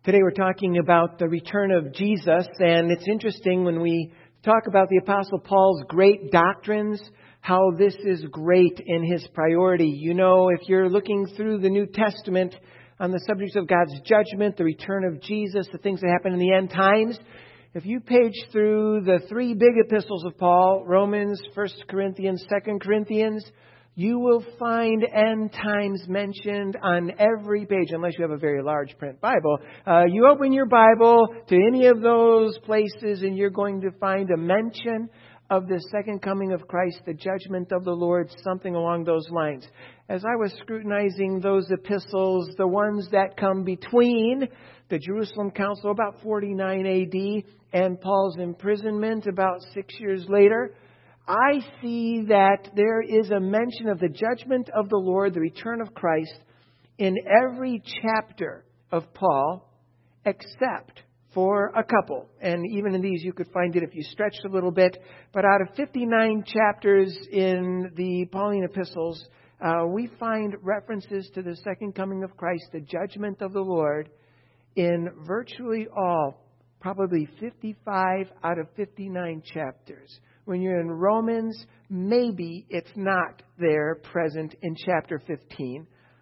Today we're talking about the return of Jesus, and it's interesting when we talk about the Apostle Paul's great doctrines, how this is great in his priority. You know, if you're looking through the New Testament on the subjects of God's judgment, the return of Jesus, the things that happen in the end times, if you page through the three big epistles of Paul, Romans, 1 Corinthians, 2 Corinthians, you will find end times mentioned on every page, unless you have a very large print Bible. You open your Bible to any of those places and you're going to find a mention of the second coming of Christ, the judgment of the Lord, something along those lines. As I was scrutinizing those epistles, the ones that come between the Jerusalem Council about 49 AD and Paul's imprisonment about 6 years later, I see that there is a mention of the judgment of the Lord, the return of Christ, in every chapter of Paul, except for a couple. And even in these, you could find it if you stretched a little bit. But out of 59 chapters in the Pauline epistles, we find references to the second coming of Christ, the judgment of the Lord, in virtually all, probably 55 out of 59 chapters. When you're in Romans, maybe it's not there present in chapter 15.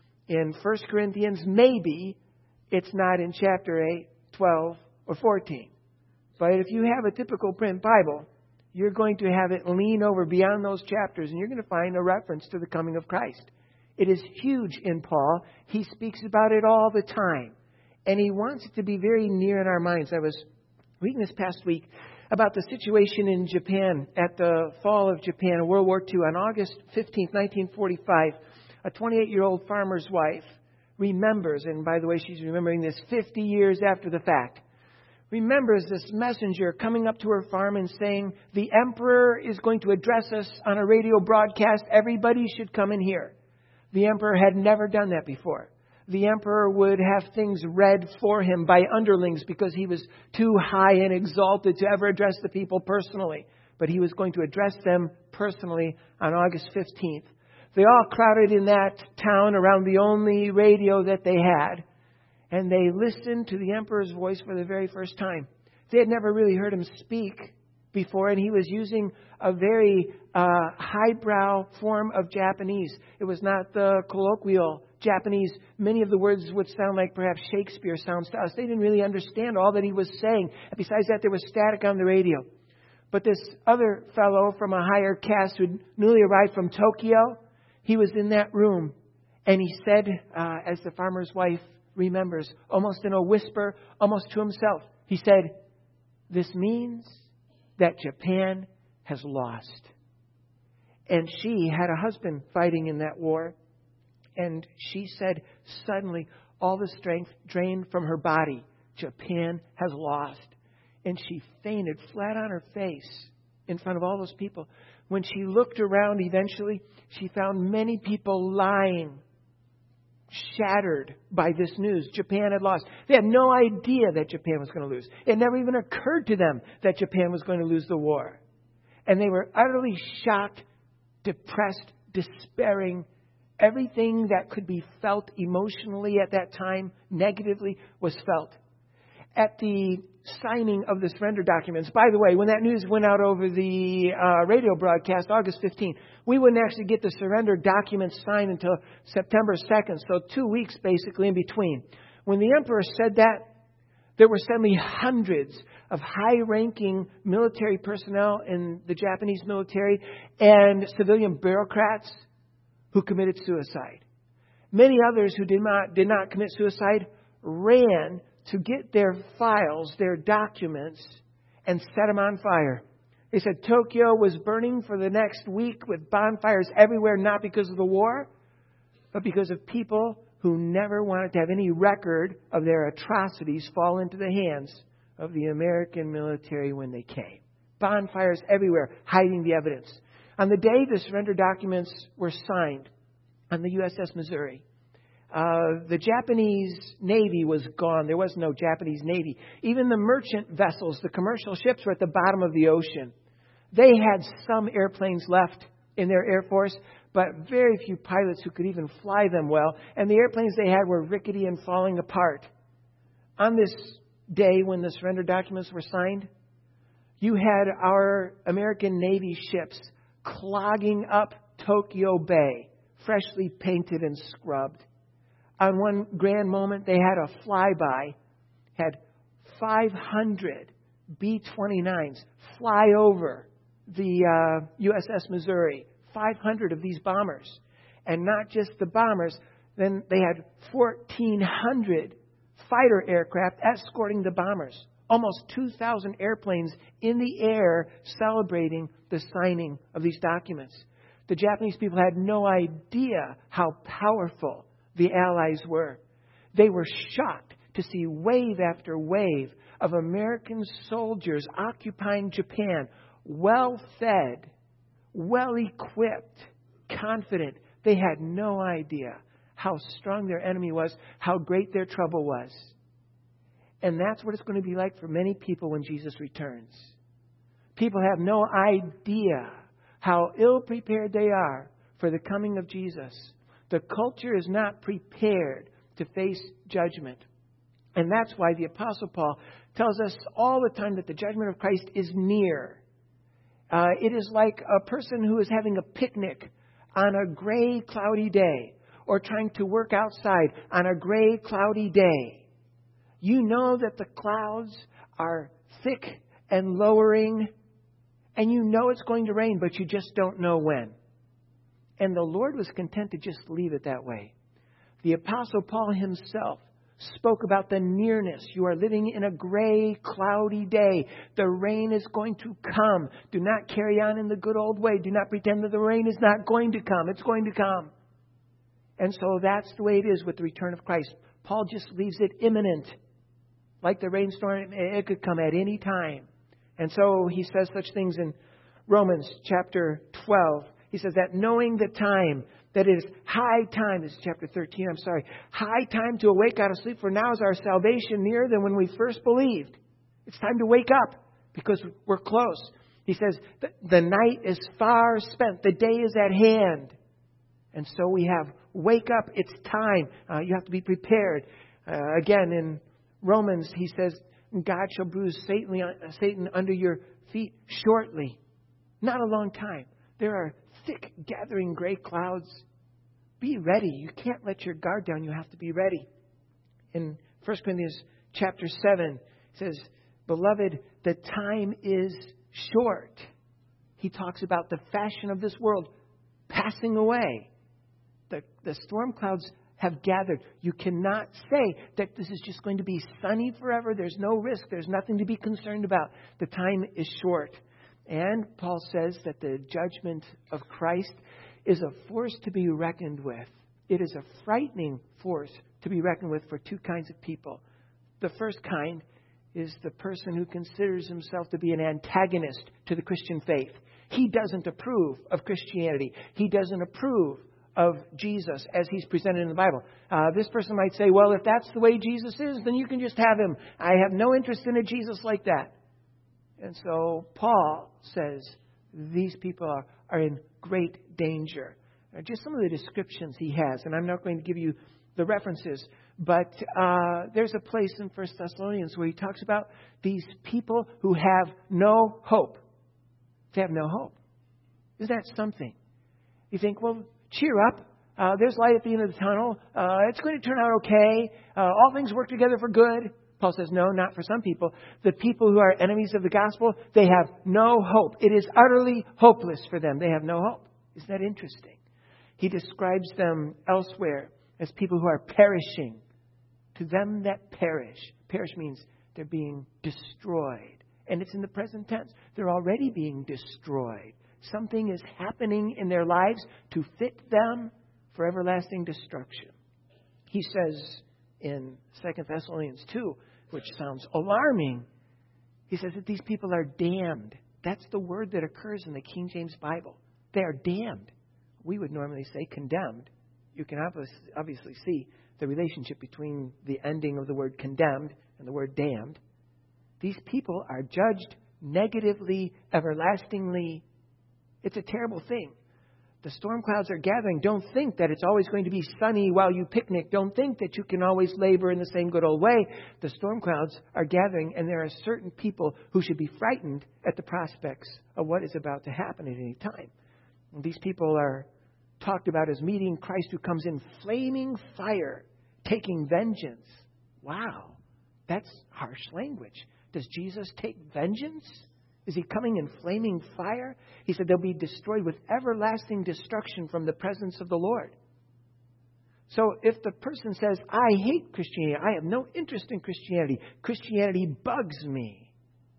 In 1 Corinthians, maybe it's not in chapter 8, 12, or 14. But if you have a typical print Bible, you're going to have it lean over beyond those chapters, and you're going to find a reference to the coming of Christ. It is huge in Paul. He speaks about it all the time. And he wants it to be very near in our minds. I was reading this past week about the situation in Japan at the fall of Japan in World War II. On August 15th, 1945, a 28-year-old farmer's wife remembers, and by the way, she's remembering this 50 years after the fact, remembers this messenger coming up to her farm and saying, "The emperor is going to address us on a radio broadcast. Everybody should come and hear." The emperor had never done that before. The emperor would have things read for him by underlings because he was too high and exalted to ever address the people personally. But he was going to address them personally on August 15th. They all crowded in that town around the only radio that they had. And they listened to the emperor's voice for the very first time. They had never really heard him speak before, and he was using a very highbrow form of Japanese. It was not the colloquial Japanese. Many of the words would sound like perhaps Shakespeare sounds to us. They didn't really understand all that he was saying. And besides that, there was static on the radio. But this other fellow from a higher caste who newly arrived from Tokyo, he was in that room. And he said, as the farmer's wife remembers, almost in a whisper, almost to himself, he said, "This means that Japan has lost." And she had a husband fighting in that war. And she said, suddenly, all the strength drained from her body. Japan has lost. And she fainted flat on her face in front of all those people. When she looked around eventually, she found many people lying, shattered by this news. Japan had lost. They had no idea that Japan was going to lose. It never even occurred to them that Japan was going to lose the war. And they were utterly shocked, depressed, despairing. Everything that could be felt emotionally at that time, negatively, was felt. At the signing of the surrender documents, by the way, when that news went out over the radio broadcast, August 15th, we wouldn't actually get the surrender documents signed until September 2nd, so 2 weeks basically in between. When the emperor said that, there were suddenly hundreds of high-ranking military personnel in the Japanese military and civilian bureaucrats who committed suicide. Many others who did not commit suicide ran to get their files, their documents, and set them on fire. They said Tokyo was burning for the next week with bonfires everywhere, not because of the war, but because of people who never wanted to have any record of their atrocities fall into the hands of the American military when they came. Bonfires everywhere, hiding the evidence. On the day the surrender documents were signed on the USS Missouri, the Japanese Navy was gone. There was no Japanese Navy. Even the merchant vessels, the commercial ships, were at the bottom of the ocean. They had some airplanes left in their Air Force, but very few pilots who could even fly them well. And the airplanes they had were rickety and falling apart. on this day when the surrender documents were signed, you had our American Navy ships clogging up Tokyo Bay, freshly painted and scrubbed. On one grand moment, they had a flyby, had 500 B-29s fly over the USS Missouri, 500 of these bombers. And not just the bombers, then they had 1,400 fighter aircraft escorting the bombers. Almost 2,000 airplanes in the air celebrating the signing of these documents. The Japanese people had no idea how powerful the Allies were. They were shocked to see wave after wave of American soldiers occupying Japan, well-fed, well-equipped, confident. They had no idea how strong their enemy was, how great their trouble was. And that's what it's going to be like for many people when Jesus returns. People have no idea how ill-prepared they are for the coming of Jesus. The culture is not prepared to face judgment. And that's why the Apostle Paul tells us all the time that the judgment of Christ is near. It is like a person who is having a picnic on a gray, cloudy day, or trying to work outside on a gray, cloudy day. You know that the clouds are thick and lowering, and you know it's going to rain, but you just don't know when. And the Lord was content to just leave it that way. The Apostle Paul himself spoke about the nearness. You are living in a gray, cloudy day. The rain is going to come. Do not carry on in the good old way. Do not pretend that the rain is not going to come. It's going to come. And so that's the way it is with the return of Christ. Paul just leaves it imminent. Like the rainstorm, it could come at any time. And so he says such things in Romans chapter 12. He says that knowing the time, that it is high time, this is chapter 13, high time to awake out of sleep, for now is our salvation nearer than when we first believed. It's time to wake up because we're close. He says the night is far spent, the day is at hand. And so we have wake up, it's time. You have to be prepared. Again, in Romans, he says, God shall bruise Satan under your feet shortly. Not a long time. There are thick gathering gray clouds. Be ready. You can't let your guard down. You have to be ready. In 1 Corinthians chapter 7, it says, Beloved, the time is short. He talks about the fashion of this world passing away. The storm clouds have gathered. You cannot say that this is just going to be sunny forever. There's no risk. There's nothing to be concerned about. The time is short. And Paul says that the judgment of Christ is a force to be reckoned with. It is a frightening force to be reckoned with for two kinds of people. The first kind is the person who considers himself to be an antagonist to the Christian faith. He doesn't approve of Christianity. He doesn't approve of Jesus as he's presented in the Bible. This person might say, well, if that's the way Jesus is, then you can just have him. I have no interest in a Jesus like that. And so Paul says these people are in great danger. Just some of the descriptions he has, and I'm not going to give you the references, but there's a place in 1 Thessalonians where he talks about these people who have no hope. They have no hope. Isn't that something? You think, well, cheer up. There's light at the end of the tunnel. It's going to turn out okay. All things work together for good. Paul says, no, not for some people. The people who are enemies of the gospel, they have no hope. It is utterly hopeless for them. They have no hope. Isn't that interesting? He describes them elsewhere as people who are perishing. To them that perish. Perish means they're being destroyed. And it's in the present tense. They're already being destroyed. Something is happening in their lives to fit them for everlasting destruction. He says in 2 Thessalonians 2, which sounds alarming, he says that these people are damned. That's the word that occurs in the King James Bible. They are damned. We would normally say condemned. You can obviously see the relationship between the ending of the word condemned and the word damned. These people are judged negatively, everlastingly. It's a terrible thing. The storm clouds are gathering. Don't think that it's always going to be sunny while you picnic. Don't think that you can always labor in the same good old way. The storm clouds are gathering, and there are certain people who should be frightened at the prospects of what is about to happen at any time. And these people are talked about as meeting Christ, who comes in flaming fire, taking vengeance. Wow, that's harsh language. Does Jesus take vengeance? Is he coming in flaming fire? He said they'll be destroyed with everlasting destruction from the presence of the Lord. So if the person says, I hate Christianity, I have no interest in Christianity, Christianity bugs me.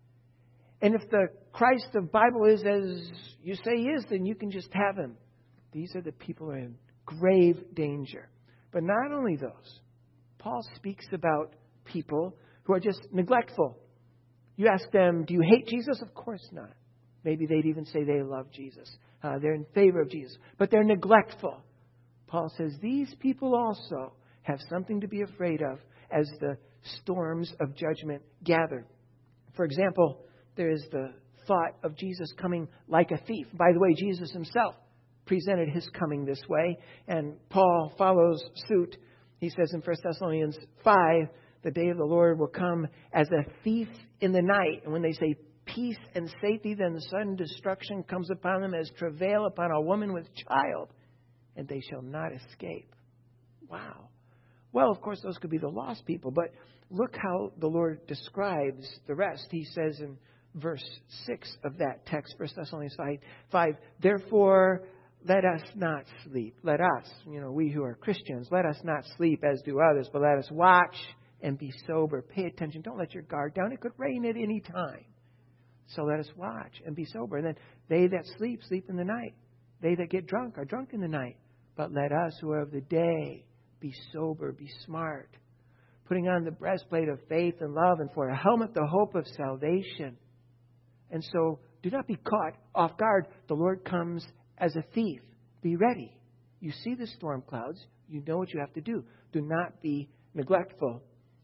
And if the Christ of the Bible is as you say he is, then you can just have him. These are the people who are in grave danger. But not only those. Paul speaks about people who are just neglectful. You ask them, do you hate Jesus? Of course not. Maybe they'd even say they love Jesus. They're in favor of Jesus. But they're neglectful. Paul says these people also have something to be afraid of as the storms of judgment gather. For example, there is the thought of Jesus coming like a thief. By the way, Jesus himself presented his coming this way. And Paul follows suit. He says in 1 Thessalonians 5, the day of the Lord will come as a thief in the night. And when they say peace and safety, then the sudden destruction comes upon them as travail upon a woman with child, and they shall not escape. Wow. Well, of course, those could be the lost people. But look how the Lord describes the rest. He says in verse 6 of that text, 1 Thessalonians 5, therefore, let us not sleep. Let us, we who are Christians, let us not sleep as do others, but let us watch and be sober. Pay attention. Don't let your guard down. It could rain at any time. So let us watch and be sober. And then they that sleep, sleep in the night. They that get drunk are drunk in the night. But let us who are of the day be sober, be smart. Putting on the breastplate of faith and love, and for a helmet the hope of salvation. And so do not be caught off guard. The Lord comes as a thief. Be ready. You see the storm clouds. You know what you have to do. Do not be neglectful.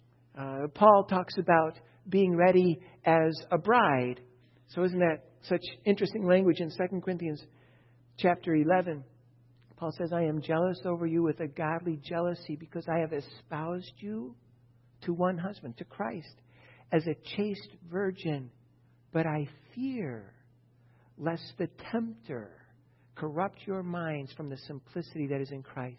Paul talks about being ready as a bride. So isn't that such interesting language in 2 Corinthians chapter 11? Paul says, I am jealous over you with a godly jealousy because I have espoused you to one husband, to Christ, as a chaste virgin. But I fear lest the tempter corrupt your minds from the simplicity that is in Christ.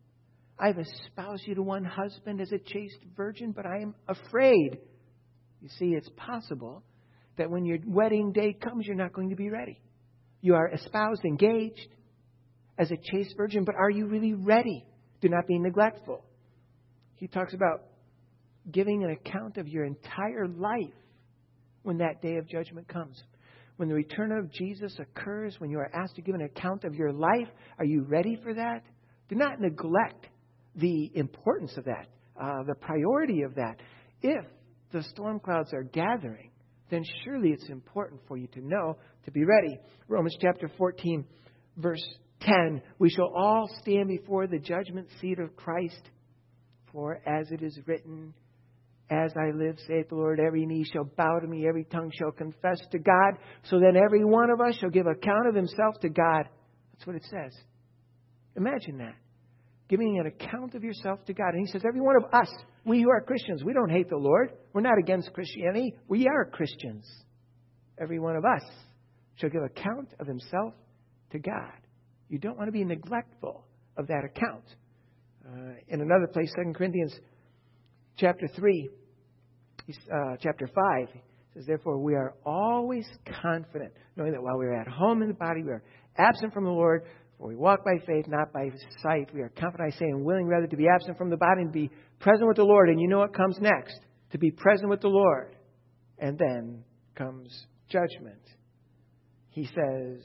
I have espoused you to one husband as a chaste virgin, but I am afraid. You see, it's possible that when your wedding day comes, you're not going to be ready. You are espoused, engaged as a chaste virgin, but are you really ready? Do not be neglectful. He talks about giving an account of your entire life when that day of judgment comes. When the return of Jesus occurs, when you are asked to give an account of your life, are you ready for that? Do not neglect the importance of that, the priority of that. If the storm clouds are gathering, then surely it's important for you to know to be ready. Romans chapter 14, verse 10, we shall all stand before the judgment seat of Christ. For as it is written, as I live, saith the Lord, every knee shall bow to me, every tongue shall confess to God. So then every one of us shall give account of himself to God. That's what it says. Imagine that. Giving an account of yourself to God. And he says, every one of us, we who are Christians, we don't hate the Lord. We're not against Christianity. We are Christians. Every one of us shall give account of himself to God. You don't want to be neglectful of that account. In another place, 2 Corinthians chapter 3, chapter 5, it says, therefore we are always confident, knowing that while we are at home in the body, we are absent from the Lord. For we walk by faith, not by sight. We are confident, I say, and willing rather to be absent from the body and be present with the Lord. And you know what comes next? To be present with the Lord. And then comes judgment. He says,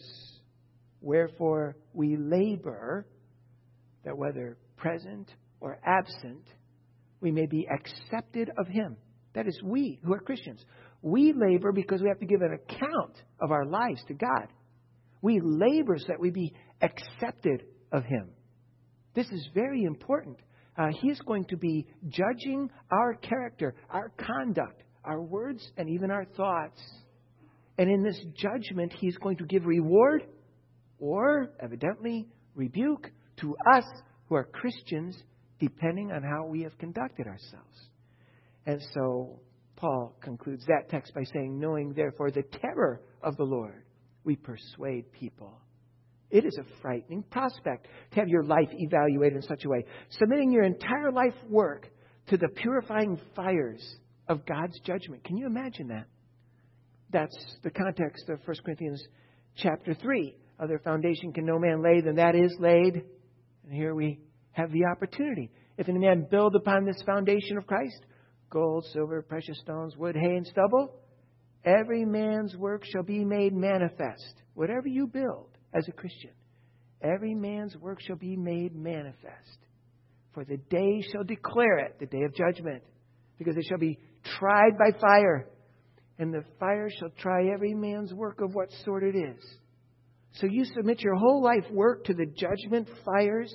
wherefore we labor, that whether present or absent, we may be accepted of him. That is, we who are Christians. We labor because we have to give an account of our lives to God. We labor so that we be accepted of him. This is very important. He is going to be judging our character, our conduct, our words, and even our thoughts. And in this judgment, he's going to give reward or, evidently, rebuke to us who are Christians, depending on how we have conducted ourselves. And so Paul concludes that text by saying, knowing therefore the terror of the Lord, we persuade people. It is a frightening prospect to have your life evaluated in such a way, submitting your entire life work to the purifying fires of God's judgment. Can you imagine that? That's the context of 1 Corinthians chapter 3. Other foundation can no man lay than that is laid. And here we have the opportunity. If any man build upon this foundation of Christ, gold, silver, precious stones, wood, hay, and stubble, every man's work shall be made manifest. Whatever you build as a Christian, every man's work shall be made manifest. For the day shall declare it, the day of judgment, because it shall be tried by fire, and the fire shall try every man's work of what sort it is. So you submit your whole life work to the judgment fires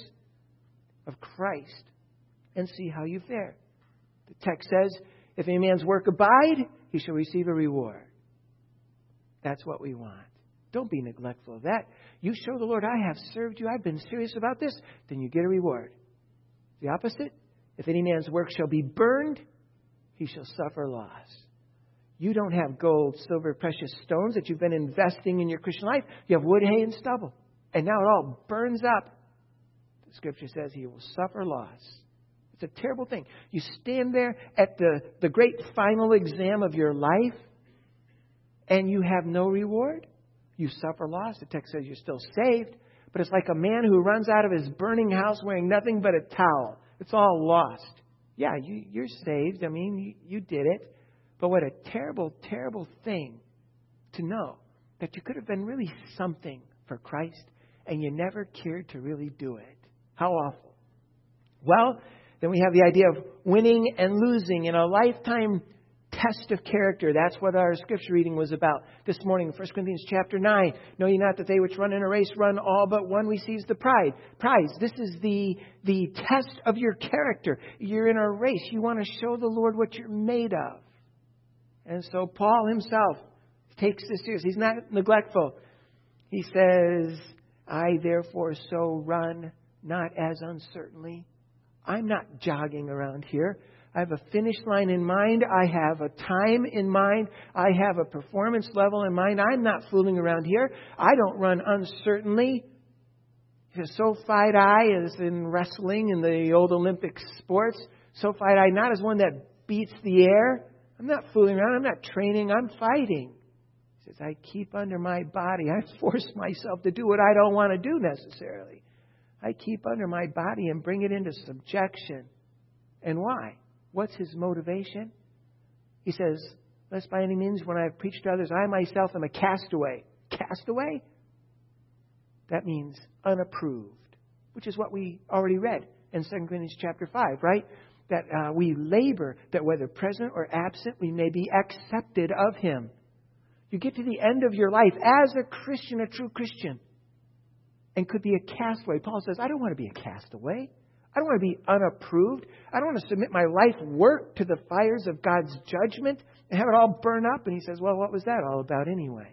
of Christ and see how you fare. The text says, if any man's work abide, he shall receive a reward. That's what we want. Don't be neglectful of that. You show the Lord, I have served you, I've been serious about this, then you get a reward. The opposite, if any man's work shall be burned, he shall suffer loss. You don't have gold, silver, precious stones that you've been investing in your Christian life. You have wood, hay, and stubble. And now it all burns up. The Scripture says he will suffer loss. It's a terrible thing. You stand there at the great final exam of your life and you have no reward. You suffer loss. The text says you're still saved. But it's like a man who runs out of his burning house wearing nothing but a towel. It's all lost. Yeah, you're saved. I mean, you did it. But what a terrible, terrible thing to know that you could have been really something for Christ and you never cared to really do it. How awful. Well, then we have the idea of winning and losing in a lifetime test of character. That's what our scripture reading was about this morning, 1 Corinthians chapter 9. Know ye not that they which run in a race run all but one receives the prize. This is the test of your character. You're in a race. You want to show the Lord what you're made of. And so Paul himself takes this serious. He's not neglectful. He says, I therefore so run, not as uncertainly. I'm not jogging around here. I have a finish line in mind. I have a time in mind. I have a performance level in mind. I'm not fooling around here. I don't run uncertainly. So fight I, as in wrestling in the old Olympic sports. So fight I not as one that beats the air. I'm not fooling around. I'm not training. I'm fighting. He says, I keep under my body. I force myself to do what I don't want to do necessarily. I keep under my body and bring it into subjection. And why? What's his motivation? He says, lest by any means when I have preached to others, I myself am a castaway. Castaway? That means unapproved, which is what we already read in 2 Corinthians chapter 5, right? That we labor, that whether present or absent, we may be accepted of Him. You get to the end of your life as a Christian, a true Christian, and could be a castaway. Paul says, I don't want to be a castaway. I don't want to be unapproved. I don't want to submit my life work to the fires of God's judgment and have it all burn up. And he says, well, what was that all about anyway?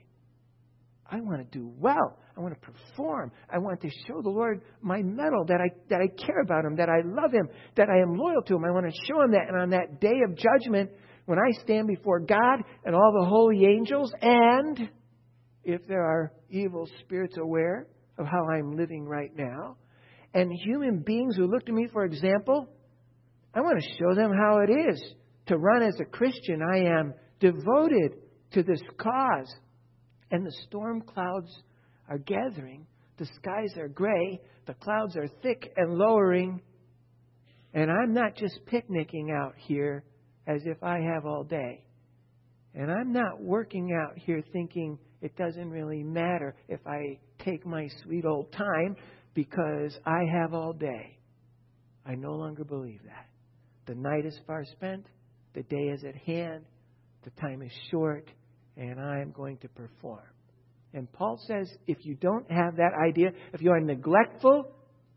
I want to do well. I want to perform. I want to show the Lord my mettle, that I care about Him, that I love Him, that I am loyal to Him. I want to show Him that. And on that day of judgment, when I stand before God and all the holy angels, and if there are evil spirits aware of how I'm living right now, and human beings who look to me for example, I want to show them how it is to run as a Christian. I am devoted to this cause. And the storm clouds are gathering. The skies are gray. The clouds are thick and lowering. And I'm not just picnicking out here as if I have all day. And I'm not working out here thinking it doesn't really matter if I take my sweet old time because I have all day. I no longer believe that. The night is far spent. The day is at hand. The time is short. And I am going to perform. And Paul says, if you don't have that idea, if you are neglectful,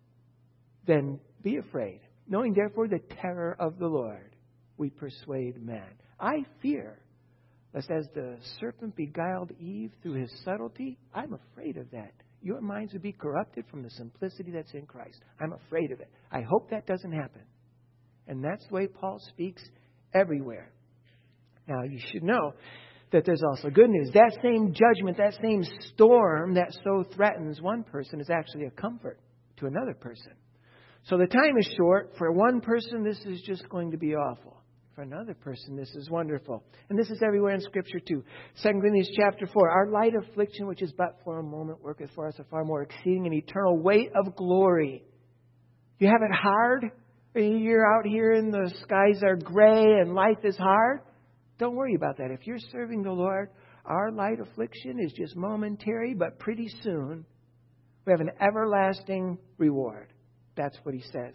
then be afraid. Knowing therefore the terror of the Lord, we persuade men. I fear, lest as the serpent beguiled Eve through his subtlety, I'm afraid of that. your minds would be corrupted from the simplicity that's in Christ. I'm afraid of it. I hope that doesn't happen. And that's the way Paul speaks everywhere. Now, you should know that there's also good news. That same judgment, that same storm that so threatens one person is actually a comfort to another person. So the time is short. For one person, this is just going to be awful. For another person, this is wonderful. And this is everywhere in Scripture too. 2 Corinthians chapter 4. Our light affliction, which is but for a moment, worketh for us a far more exceeding and eternal weight of glory. You have it hard? You're out here and the skies are gray and life is hard? Don't worry about that. If you're serving the Lord, our light affliction is just momentary, but pretty soon we have an everlasting reward. That's what he says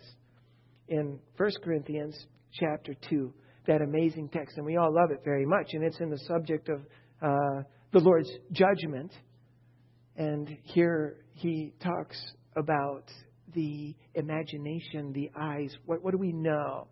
in 1 Corinthians chapter 2. That amazing text, and we all love it very much. And it's in the subject of the Lord's judgment. And here he talks about the imagination, the eyes. What do we know?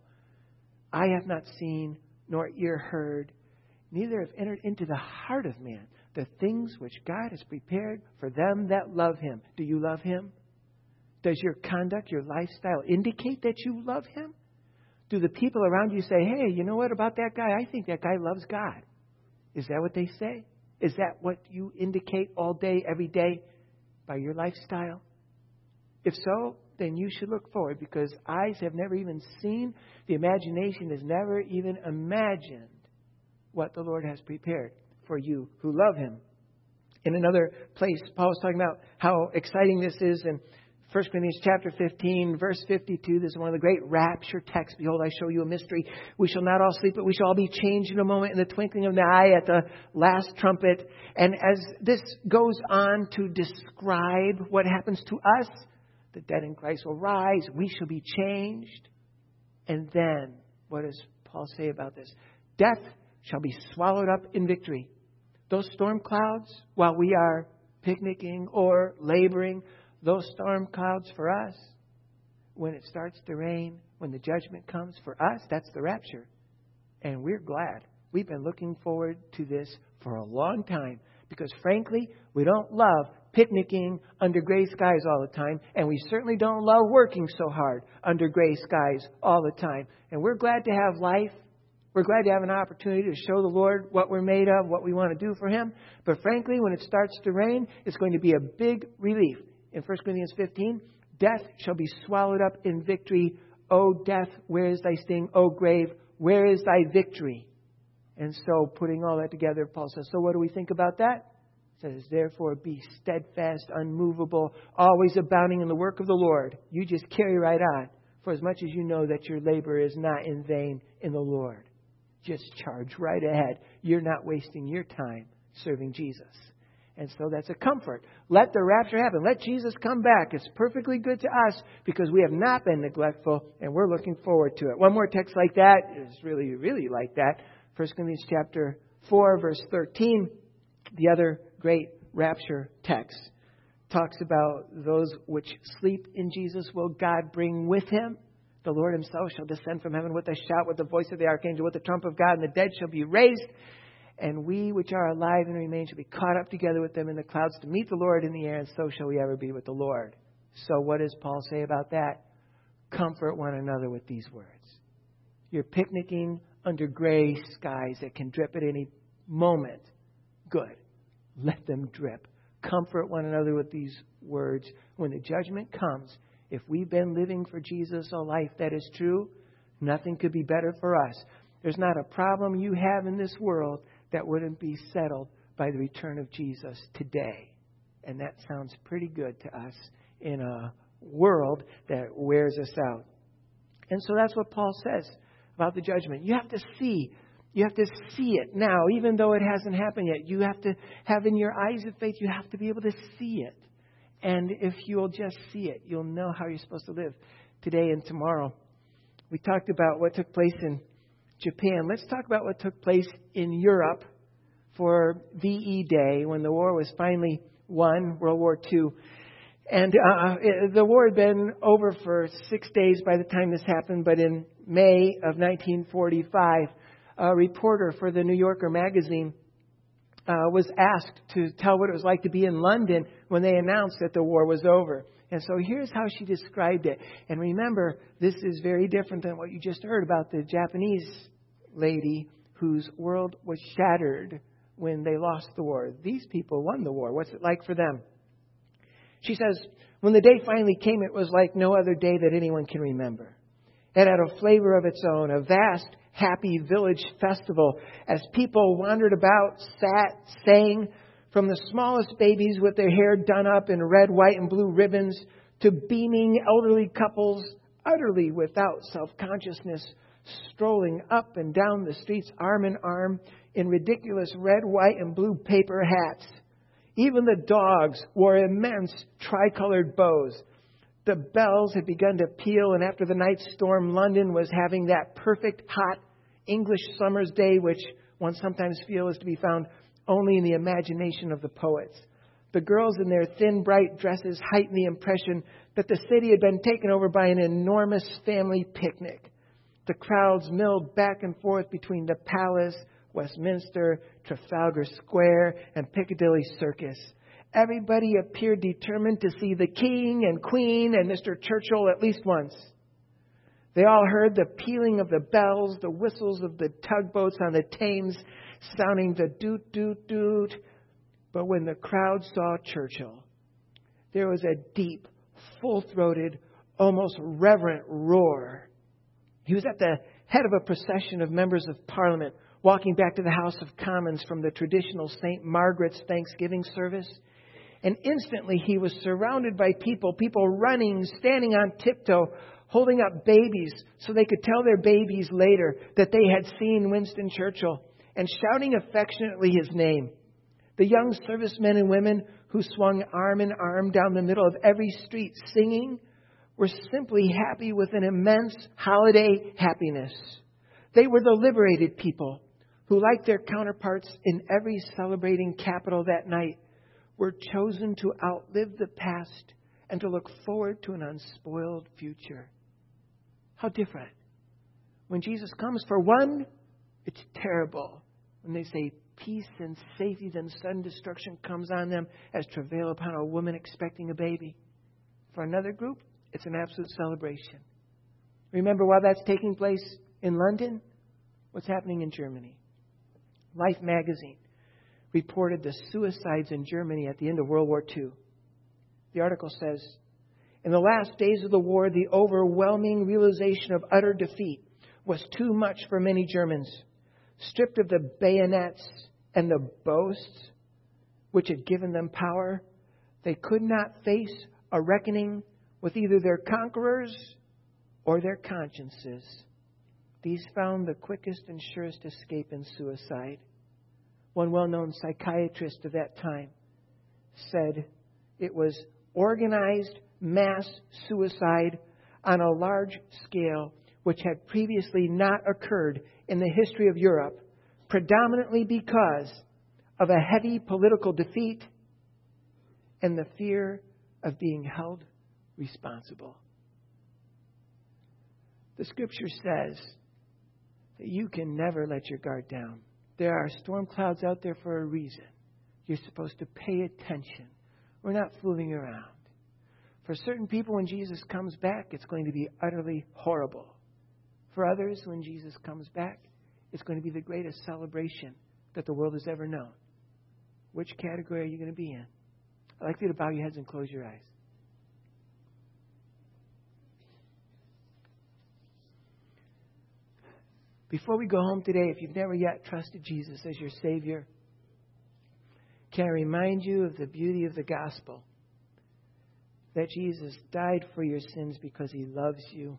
Eye hath not seen, nor ear heard, neither have entered into the heart of man the things which God has prepared for them that love him. Do you love him? Does your conduct, your lifestyle indicate that you love him? Do the people around you say, hey, you know what about that guy? I think that guy loves God. Is that what they say? Is that what you indicate all day, every day by your lifestyle? If so, then you should look forward, because eyes have never even seen, the imagination has never even imagined what the Lord has prepared for you who love him. In another place, Paul was talking about how exciting this is in 1 Corinthians chapter 15, verse 52, this is one of the great rapture texts. Behold, I show you a mystery. We shall not all sleep, but we shall all be changed in a moment, in the twinkling of an eye, at the last trumpet. And as this goes on to describe what happens to us, the dead in Christ will rise. We shall be changed. And then, what does Paul say about this? Death shall be swallowed up in victory. Those storm clouds, while we are picnicking or laboring, those storm clouds for us, when it starts to rain, when the judgment comes for us, that's the rapture. And we're glad. We've been looking forward to this for a long time. Because frankly, we don't love picnicking under gray skies all the time. And we certainly don't love working so hard under gray skies all the time. And we're glad to have life. We're glad to have an opportunity to show the Lord what we're made of, what we want to do for him. But frankly, when it starts to rain, it's going to be a big relief. In 1 Corinthians 15, death shall be swallowed up in victory. O death, where is thy sting? O grave, where is thy victory? And so, putting all that together, Paul says, so what do we think about that? He says, therefore, be steadfast, unmovable, always abounding in the work of the Lord. You just carry right on, for as much as you know that your labor is not in vain in the Lord. Just charge right ahead. You're not wasting your time serving Jesus. And so that's a comfort. Let the rapture happen. Let Jesus come back. It's perfectly good to us because we have not been neglectful and we're looking forward to it. One more text like that is really, really like that. 1 Corinthians chapter 4, verse 13. The other great rapture text talks about those which sleep in Jesus will God bring with him. The Lord himself shall descend from heaven with a shout, with the voice of the archangel, with the trump of God, and the dead shall be raised. And we which are alive and remain shall be caught up together with them in the clouds to meet the Lord in the air, and so shall we ever be with the Lord. So what does Paul say about that? Comfort one another with these words. You're picnicking under gray skies that can drip at any moment. Good. Let them drip. Comfort one another with these words. When the judgment comes, if we've been living for Jesus a life that is true, nothing could be better for us. There's not a problem you have in this world that wouldn't be settled by the return of Jesus today. And that sounds pretty good to us in a world that wears us out. And so that's what Paul says about the judgment. You have to see. You have to see it now, even though it hasn't happened yet. You have to have in your eyes of faith, you have to be able to see it. And if you'll just see it, you'll know how you're supposed to live today and tomorrow. We talked about what took place in Japan. Let's talk about what took place in Europe for VE Day when the war was finally won, World War II. And the war had been over for 6 days by the time this happened. But in May of 1945, a reporter for the New Yorker magazine was asked to tell what it was like to be in London when they announced that the war was over. And so here's how she described it. And remember, this is very different than what you just heard about the Japanese lady whose world was shattered when they lost the war. These people won the war. What's it like for them? She says, when the day finally came, it was like no other day that anyone can remember. It had a flavor of its own, a vast, happy village festival as people wandered about, sat, sang, from the smallest babies with their hair done up in red, white, and blue ribbons to beaming elderly couples utterly without self-consciousness, strolling up and down the streets arm in arm in ridiculous red, white, and blue paper hats. Even the dogs wore immense tricolored bows. The bells had begun to peal, and after the night storm, London was having that perfect, hot English summer's day, which one sometimes feels is to be found only in the imagination of the poets. The girls in their thin, bright dresses heightened the impression that the city had been taken over by an enormous family picnic. The crowds milled back and forth between the Palace, Westminster, Trafalgar Square, and Piccadilly Circus. Everybody appeared determined to see the King and Queen and Mr. Churchill at least once. They all heard the pealing of the bells, the whistles of the tugboats on the Thames, sounding the doot, doot, doot. But when the crowd saw Churchill, there was a deep, full-throated, almost reverent roar. He was at the head of a procession of members of Parliament walking back to the House of Commons from the traditional St. Margaret's Thanksgiving service. And instantly he was surrounded by people running, standing on tiptoe, holding up babies so they could tell their babies later that they had seen Winston Churchill, and shouting affectionately his name. The young servicemen and women who swung arm in arm down the middle of every street singing were simply happy with an immense holiday happiness. They were the liberated people who, like their counterparts in every celebrating capital that night, were chosen to outlive the past and to look forward to an unspoiled future. How different. When Jesus comes for one, it's terrible. When they say peace and safety, then sudden destruction comes on them as travail upon a woman expecting a baby. For another group, it's an absolute celebration. Remember, while that's taking place in London, what's happening in Germany? Life magazine reported the suicides in Germany at the end of World War II. The article says, in the last days of the war, the overwhelming realization of utter defeat was too much for many Germans. Stripped of the bayonets and the boasts which had given them power, they could not face a reckoning with either their conquerors or their consciences. These found the quickest and surest escape in suicide. One well-known psychiatrist of that time said it was organized mass suicide on a large scale, which had previously not occurred in the history of Europe, predominantly because of a heavy political defeat and the fear of being held responsible. The Scripture says that you can never let your guard down. There are storm clouds out there for a reason. You're supposed to pay attention. We're not fooling around. For certain people, when Jesus comes back, it's going to be utterly horrible. For others, when Jesus comes back, it's going to be the greatest celebration that the world has ever known. Which category are you going to be in? I'd like you to bow your heads and close your eyes. Before we go home today, if you've never yet trusted Jesus as your Savior, can I remind you of the beauty of the gospel? That Jesus died for your sins because He loves you.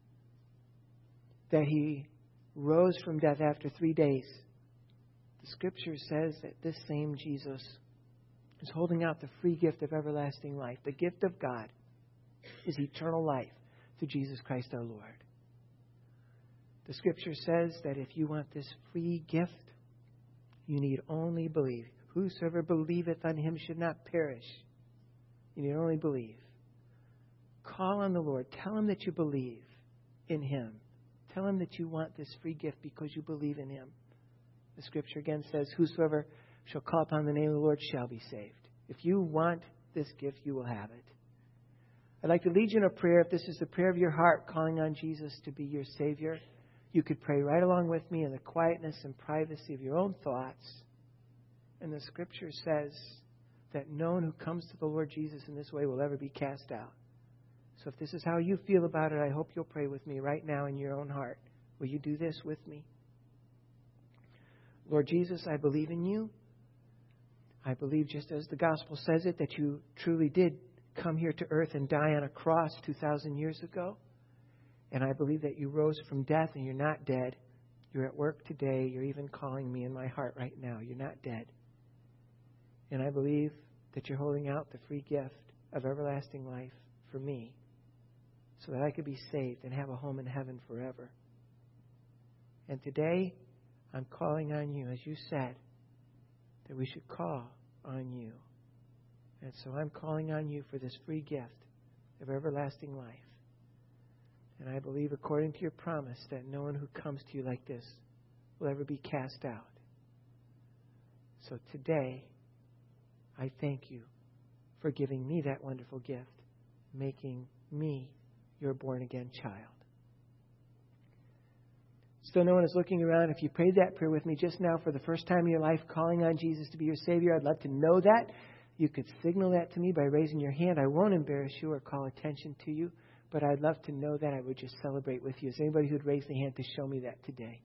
That He rose from death after 3 days. The Scripture says that this same Jesus is holding out the free gift of everlasting life. The gift of God is eternal life through Jesus Christ our Lord. The Scripture says that if you want this free gift, you need only believe. Whosoever believeth on Him should not perish. You need only believe. Call on the Lord. Tell Him that you believe in Him. Tell Him that you want this free gift because you believe in Him. The Scripture again says, whosoever shall call upon the name of the Lord shall be saved. If you want this gift, you will have it. I'd like to lead you in a prayer. If this is the prayer of your heart, calling on Jesus to be your Savior, you could pray right along with me in the quietness and privacy of your own thoughts. And the Scripture says that no one who comes to the Lord Jesus in this way will ever be cast out. So if this is how you feel about it, I hope you'll pray with me right now in your own heart. Will you do this with me? Lord Jesus, I believe in you. I believe, just as the gospel says it, that you truly did come here to earth and die on a cross 2,000 years ago. And I believe that you rose from death and you're not dead. You're at work today. You're even calling me in my heart right now. You're not dead. And I believe that you're holding out the free gift of everlasting life for me so that I could be saved and have a home in heaven forever. And today, I'm calling on you, as you said, that we should call on you. And so I'm calling on you for this free gift of everlasting life. And I believe, according to your promise, that no one who comes to you like this will ever be cast out. So today, I thank you for giving me that wonderful gift, making me your born-again child. Still, no one is looking around. If you prayed that prayer with me just now for the first time in your life, calling on Jesus to be your Savior, I'd love to know that. You could signal that to me by raising your hand. I won't embarrass you or call attention to you, but I'd love to know that. I would just celebrate with you. Is there anybody who'd raise their hand to show me that today?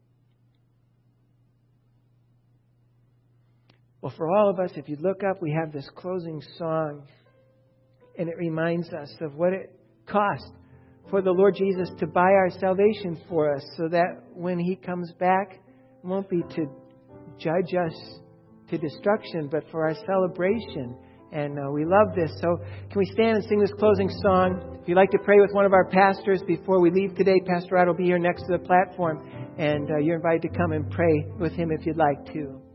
Well, for all of us, if you look up, we have this closing song, and it reminds us of what it cost for the Lord Jesus to buy our salvation for us, so that when He comes back, it won't be to judge us to destruction, but for our celebration. And we love this. So can we stand and sing this closing song? If you'd like to pray with one of our pastors before we leave today, Pastor Rod will be here next to the platform, and you're invited to come and pray with him if you'd like to.